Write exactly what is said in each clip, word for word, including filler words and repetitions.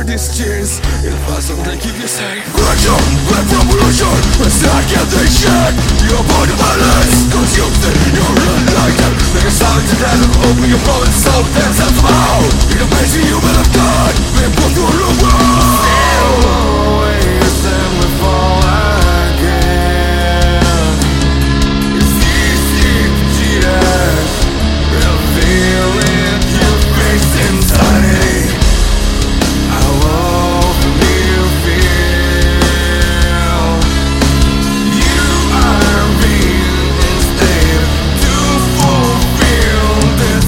wear these chains. It wasn't they keep you safe. Correction, black revolution. Let's not get this shit. You're born to violence, cause you think you're enlightened. Make a silent to death and open your phone and solve them somehow. In a place you will have done. We put through the world. Always and we fall again. It's easy to cheat us. Revealing your face insanity. How often do you feel you are being enslaved to fulfill this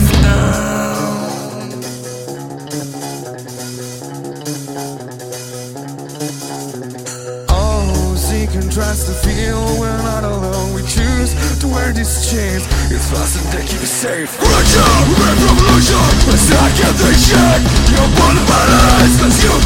destiny? Oh, seek and tries to feel we're not alone. We choose to wear these chains. It's fast and they keep us safe. Correction, red revolution. Let's not get this shit. You're born of violence, cause you